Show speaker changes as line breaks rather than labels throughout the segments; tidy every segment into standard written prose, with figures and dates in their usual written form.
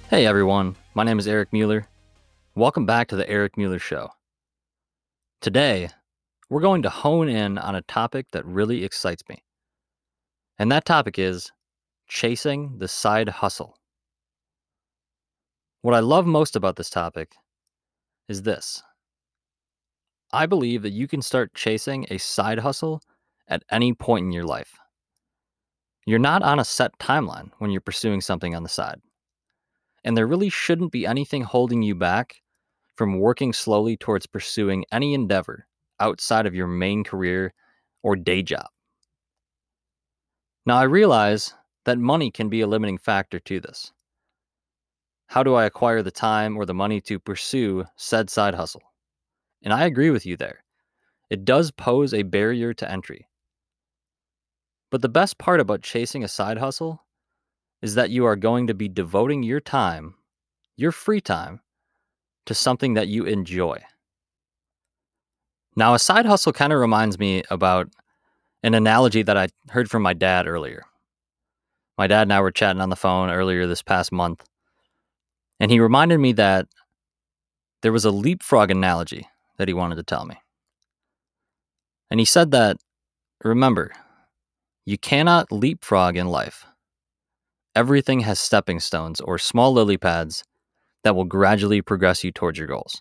Hey everyone, my name is Eric Mueller. Welcome back to the Eric Mueller Show. Today, we're going to hone in on a topic that really excites me. And that topic is chasing the side hustle. What I love most about this topic is this. I believe that you can start chasing a side hustle at any point in your life. You're not on a set timeline when you're pursuing something on the side. And there really shouldn't be anything holding you back from working slowly towards pursuing any endeavor outside of your main career or day job. Now, I realize that money can be a limiting factor to this. How do I acquire the time or the money to pursue said side hustle? And I agree with you there. It does pose a barrier to entry. But the best part about chasing a side hustle is that you are going to be devoting your time, your free time, to something that you enjoy. Now, a side hustle kind of reminds me about an analogy that I heard from my dad earlier. My dad and I were chatting on the phone earlier this past month, and he reminded me that there was a leapfrog analogy that he wanted to tell me. And he said that, remember, you cannot leapfrog in life. Everything has stepping stones or small lily pads that will gradually progress you towards your goals.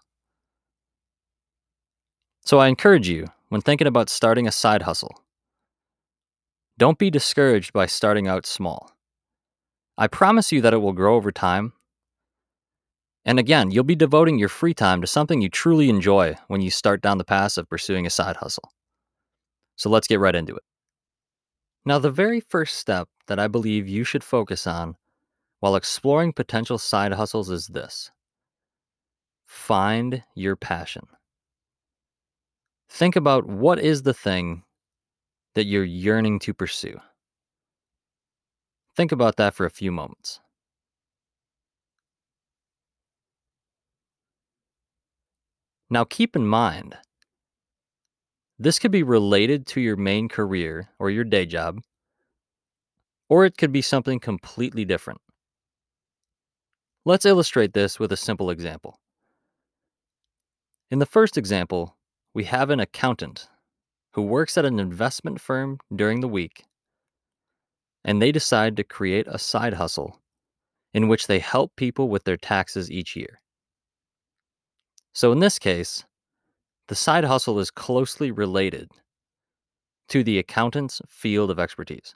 So I encourage you, when thinking about starting a side hustle, don't be discouraged by starting out small. I promise you that it will grow over time. And again, you'll be devoting your free time to something you truly enjoy when you start down the path of pursuing a side hustle. So let's get right into it. Now, the very first step that I believe you should focus on while exploring potential side hustles is this: find your passion. Think about what is the thing that you're yearning to pursue. Think about that for a few moments. Now, keep in mind, this could be related to your main career or your day job, or it could be something completely different. Let's illustrate this with a simple example. In the first example, we have an accountant who works at an investment firm during the week, and they decide to create a side hustle in which they help people with their taxes each year. So in this case, the side hustle is closely related to the accountant's field of expertise.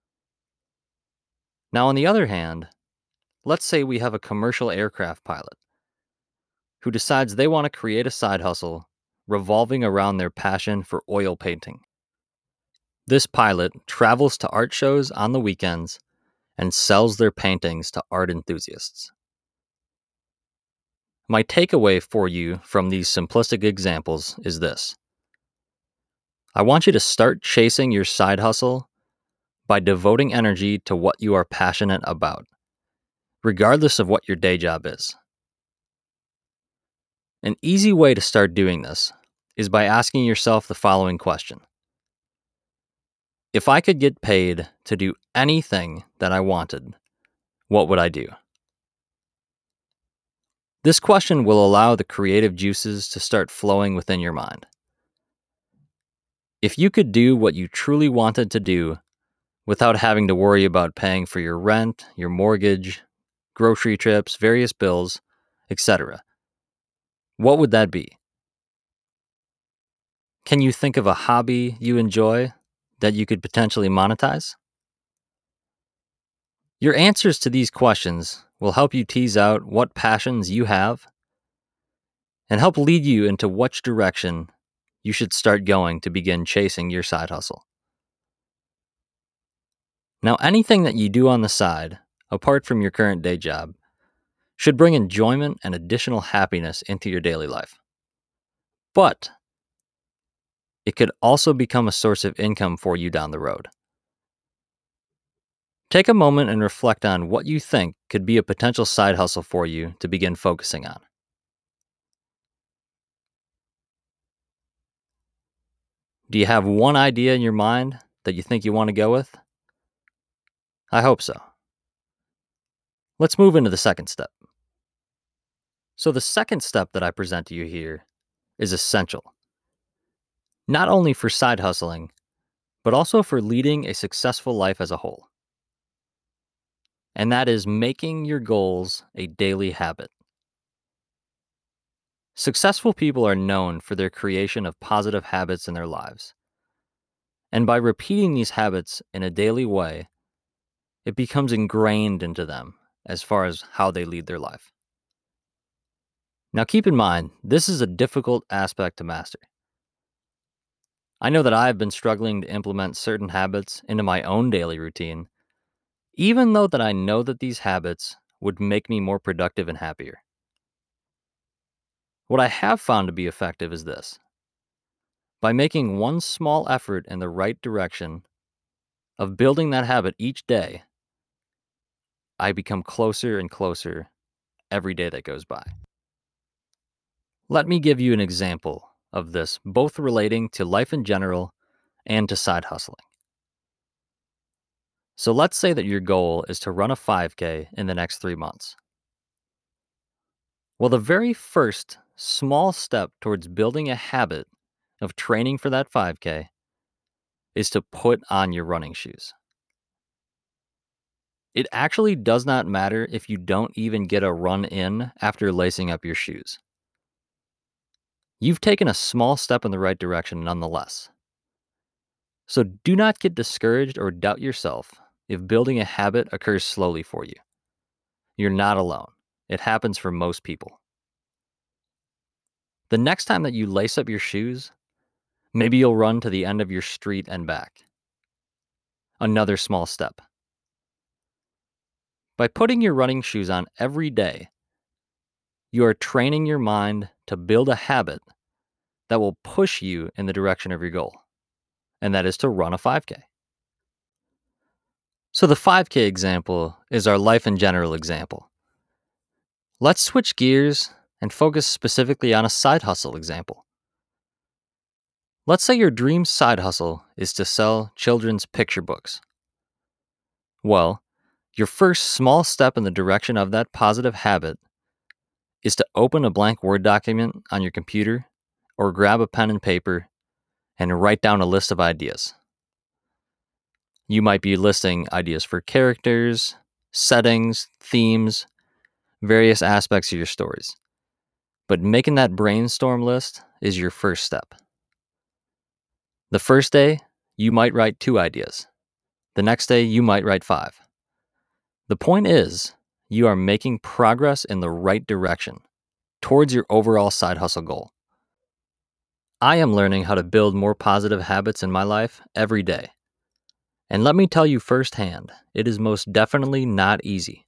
Now, on the other hand, let's say we have a commercial aircraft pilot who decides they want to create a side hustle revolving around their passion for oil painting. This pilot travels to art shows on the weekends and sells their paintings to art enthusiasts. My takeaway for you from these simplistic examples is this: I want you to start chasing your side hustle by devoting energy to what you are passionate about, regardless of what your day job is. An easy way to start doing this is by asking yourself the following question: if I could get paid to do anything that I wanted, what would I do? This question will allow the creative juices to start flowing within your mind. If you could do what you truly wanted to do without having to worry about paying for your rent, your mortgage, grocery trips, various bills, etc., what would that be? Can you think of a hobby you enjoy that you could potentially monetize? Your answers to these questions will help you tease out what passions you have and help lead you into which direction you should start going to begin chasing your side hustle. Now, anything that you do on the side, apart from your current day job, should bring enjoyment and additional happiness into your daily life. But it could also become a source of income for you down the road. Take a moment and reflect on what you think could be a potential side hustle for you to begin focusing on. Do you have one idea in your mind that you think you want to go with? I hope so. Let's move into the second step. So, the second step that I present to you here is essential, not only for side hustling, but also for leading a successful life as a whole. And that is making your goals a daily habit. Successful people are known for their creation of positive habits in their lives. And by repeating these habits in a daily way, it becomes ingrained into them as far as how they lead their life. Now, keep in mind, this is a difficult aspect to master. I know that I've been struggling to implement certain habits into my own daily routine, even though that I know that these habits would make me more productive and happier. What I have found to be effective is this. By making one small effort in the right direction of building that habit each day, I become closer and closer every day that goes by. Let me give you an example of this, both relating to life in general and to side hustling. So let's say that your goal is to run a 5K in the next 3 months. Well, the very first small step towards building a habit of training for that 5K is to put on your running shoes. It actually does not matter if you don't even get a run in after lacing up your shoes. You've taken a small step in the right direction nonetheless. So do not get discouraged or doubt yourself if building a habit occurs slowly for you. You're not alone. It happens for most people. The next time that you lace up your shoes, maybe you'll run to the end of your street and back. Another small step. By putting your running shoes on every day, you are training your mind to build a habit that will push you in the direction of your goal, and that is to run a 5K. So the 5K example is our life in general example. Let's switch gears and focus specifically on a side hustle example. Let's say your dream side hustle is to sell children's picture books. Well, your first small step in the direction of that positive habit is to open a blank Word document on your computer or grab a pen and paper and write down a list of ideas. You might be listing ideas for characters, settings, themes, various aspects of your stories. But making that brainstorm list is your first step. The first day, you might write 2 ideas. The next day, you might write 5. The point is, you are making progress in the right direction towards your overall side hustle goal. I am learning how to build more positive habits in my life every day. And let me tell you firsthand, it is most definitely not easy.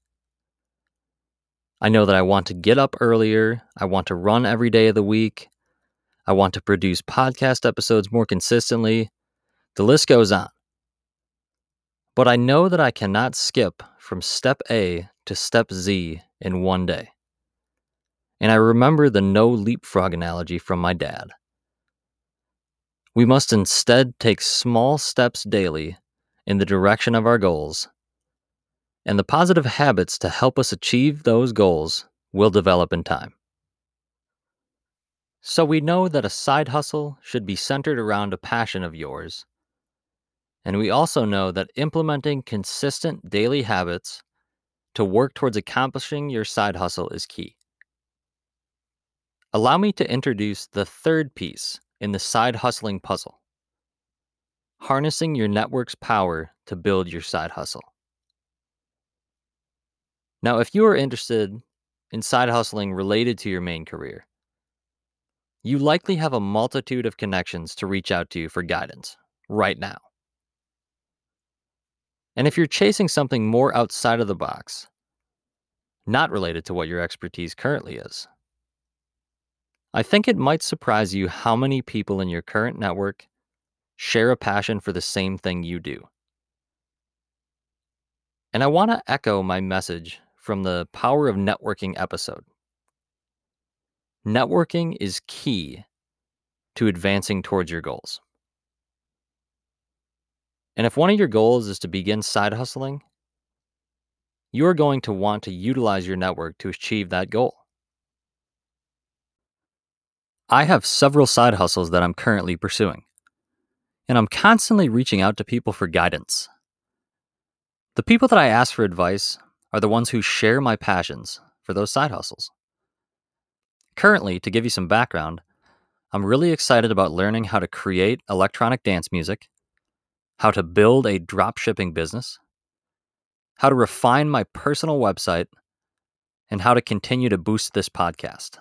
I know that I want to get up earlier, I want to run every day of the week, I want to produce podcast episodes more consistently. The list goes on. But I know that I cannot skip from step A to step Z in one day. And I remember the no leapfrog analogy from my dad. We must instead take small steps daily in the direction of our goals, and the positive habits to help us achieve those goals will develop in time. So we know that a side hustle should be centered around a passion of yours. And we also know that implementing consistent daily habits to work towards accomplishing your side hustle is key. Allow me to introduce the third piece in the side hustling puzzle: harnessing your network's power to build your side hustle. Now, if you are interested in side hustling related to your main career, you likely have a multitude of connections to reach out to for guidance right now. And if you're chasing something more outside of the box, not related to what your expertise currently is, I think it might surprise you how many people in your current network share a passion for the same thing you do. And I want to echo my message from the Power of Networking episode. Networking is key to advancing towards your goals. And if one of your goals is to begin side hustling, you are going to want to utilize your network to achieve that goal. I have several side hustles that I'm currently pursuing, and I'm constantly reaching out to people for guidance. The people that I ask for advice are the ones who share my passions for those side hustles. Currently, to give you some background, I'm really excited about learning how to create electronic dance music, how to build a drop shipping business, how to refine my personal website, and how to continue to boost this podcast.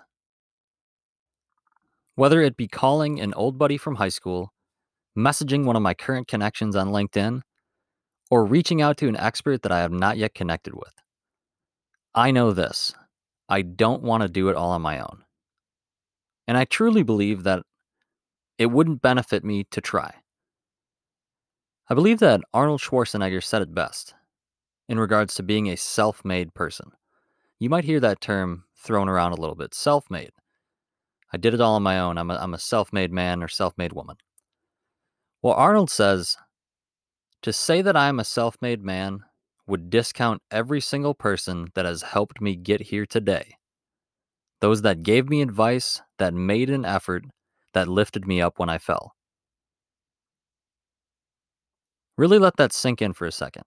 Whether it be calling an old buddy from high school, messaging one of my current connections on LinkedIn, or reaching out to an expert that I have not yet connected with, I know this: I don't want to do it all on my own. And I truly believe that it wouldn't benefit me to try. I believe that Arnold Schwarzenegger said it best in regards to being a self made person. You might hear that term thrown around a little bit: self made. I did it all on my own. I'm a self made man or self made woman. Well, Arnold says to say that I am a self made man would discount every single person that has helped me get here today. Those that gave me advice, that made an effort, that lifted me up when I fell. Really let that sink in for a second.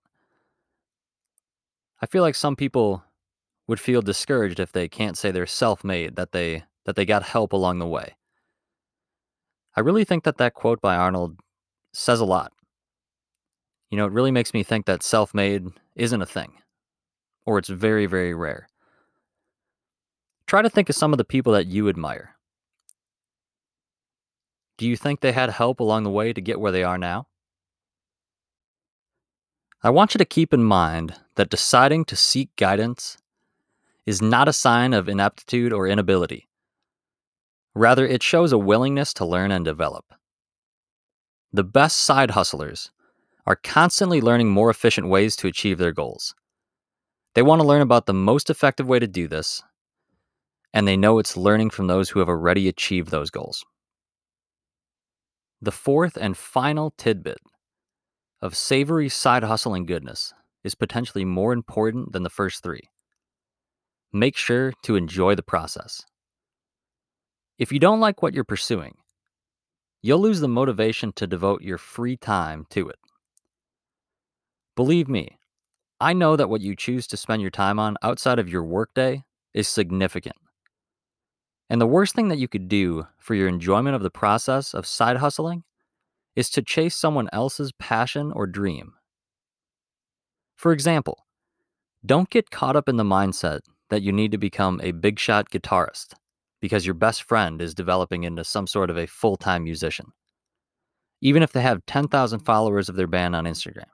I feel like some people would feel discouraged if they can't say they're self-made, that they got help along the way. I really think that quote by Arnold says a lot. You know, it really makes me think that self-made isn't a thing, or it's very, very rare. Try to think of some of the people that you admire. Do you think they had help along the way to get where they are now? I want you to keep in mind that deciding to seek guidance is not a sign of ineptitude or inability. Rather, it shows a willingness to learn and develop. The best side hustlers are constantly learning more efficient ways to achieve their goals. They want to learn about the most effective way to do this, and they know it's learning from those who have already achieved those goals. The fourth and final tidbit of savory side hustling goodness is potentially more important than the first three. Make sure to enjoy the process. If you don't like what you're pursuing, you'll lose the motivation to devote your free time to it. Believe me, I know that what you choose to spend your time on outside of your workday is significant. And the worst thing that you could do for your enjoyment of the process of side hustling is to chase someone else's passion or dream. For example, don't get caught up in the mindset that you need to become a big shot guitarist because your best friend is developing into some sort of a full-time musician, even if they have 10,000 followers of their band on Instagram.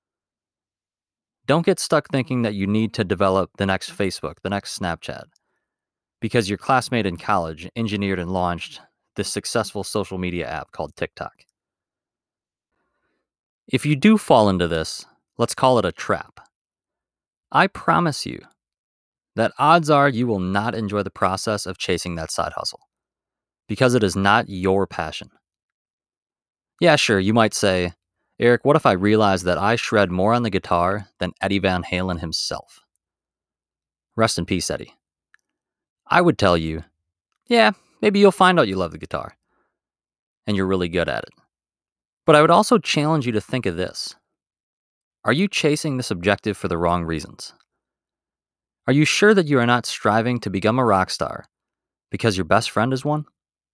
Don't get stuck thinking that you need to develop the next Facebook, the next Snapchat, because your classmate in college engineered and launched this successful social media app called TikTok. If you do fall into this, let's call it a trap. I promise you that odds are you will not enjoy the process of chasing that side hustle because it is not your passion. Yeah, sure, you might say, Eric, what if I realized that I shred more on the guitar than Eddie Van Halen himself? Rest in peace, Eddie. I would tell you, yeah, maybe you'll find out you love the guitar and you're really good at it. But I would also challenge you to think of this. Are you chasing this objective for the wrong reasons? Are you sure that you are not striving to become a rock star because your best friend is one?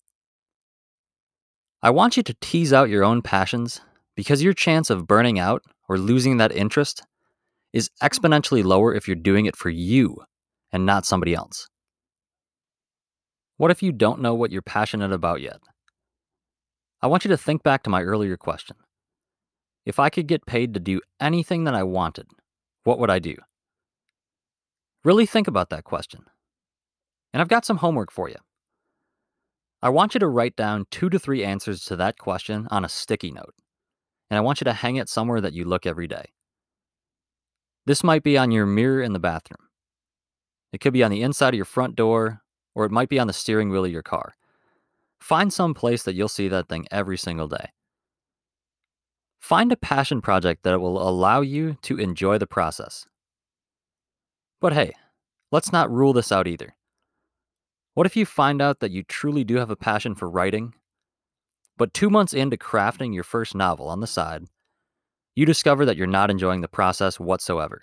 I want you to tease out your own passions because your chance of burning out or losing that interest is exponentially lower if you're doing it for you and not somebody else. What if you don't know what you're passionate about yet? I want you to think back to my earlier question. If I could get paid to do anything that I wanted, what would I do? Really think about that question. And I've got some homework for you. I want you to write down 2 to 3 answers to that question on a sticky note. And I want you to hang it somewhere that you look every day. This might be on your mirror in the bathroom. It could be on the inside of your front door, or it might be on the steering wheel of your car. Find some place that you'll see that thing every single day. Find a passion project that will allow you to enjoy the process. But hey, let's not rule this out either. What if you find out that you truly do have a passion for writing, but 2 months into crafting your first novel on the side, you discover that you're not enjoying the process whatsoever?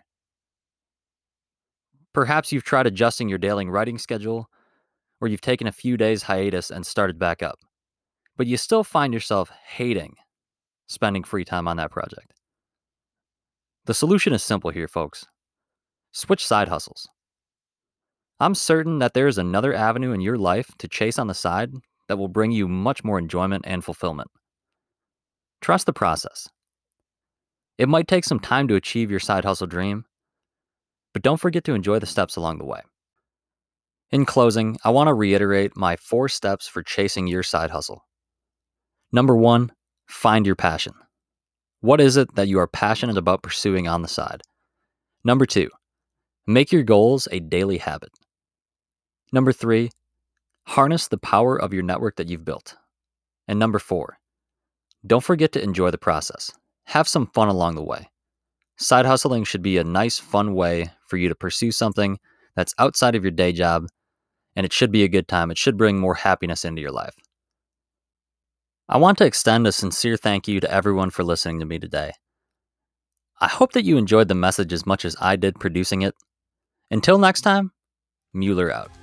Perhaps you've tried adjusting your daily writing schedule, or you've taken a few days hiatus and started back up, but you still find yourself hating spending free time on that project. The solution is simple here, folks. Switch side hustles. I'm certain that there is another avenue in your life to chase on the side that will bring you much more enjoyment and fulfillment. Trust the process. It might take some time to achieve your side hustle dream, but don't forget to enjoy the steps along the way. In closing, I want to reiterate my 4 steps for chasing your side hustle. Number 1, find your passion. What is it that you are passionate about pursuing on the side? Number 2, make your goals a daily habit. Number 3, harness the power of your network that you've built. And number 4, don't forget to enjoy the process. Have some fun along the way. Side hustling should be a nice, fun way for you to pursue something that's outside of your day job, and it should be a good time. It should bring more happiness into your life. I want to extend a sincere thank you to everyone for listening to me today. I hope that you enjoyed the message as much as I did producing it. Until next time, Mueller out.